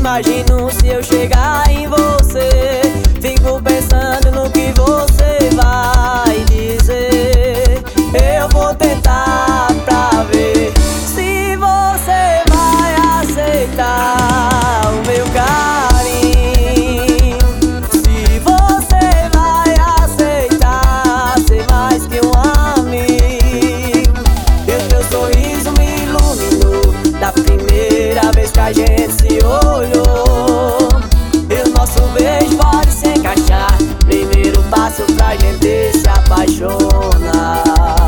Imagino se eu chegar em você, fico pensando no que você vai dizer. Eu vou tentar pra ver se você vai aceitar o meu carinho, se você vai aceitar ser mais que um amigo. E o teu sorriso me iluminou da primeira vez que a gente se olhou. E o nosso beijo pode se encaixar, primeiro passo pra gente se apaixonar.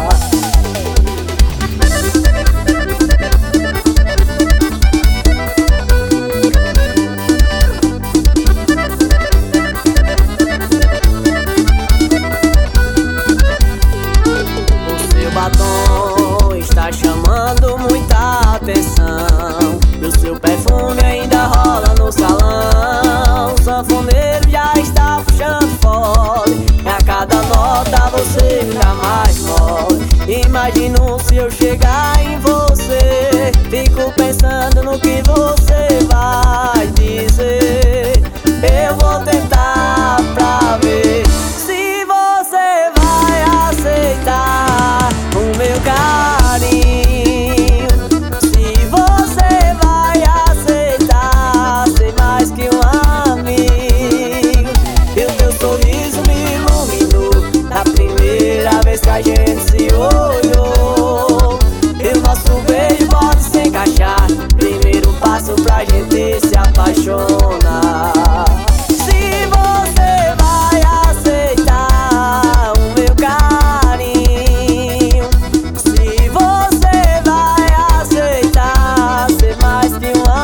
O seu batom está chamando muita atenção, e o seu perfume ainda rola no salão. O sanfoneiro já está puxando fole, e a cada nota você fica mais mole. Imagino se eu chegar em você, fico pensando no que você vai dizer. Eu vou tentar pra ver se você vai aceitar o meu carinho, se você vai aceitar ser mais que um amigo. E o teu sorriso me iluminou da primeira vez que a gente se olhou. E o nosso beijo pode se encaixar, primeiro passo pra gente se apaixonar. Se você vai aceitar o meu carinho, se você vai aceitar ser mais que um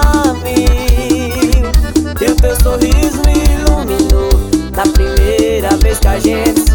amigo. E o teu sorriso me iluminou da primeira vez que a gente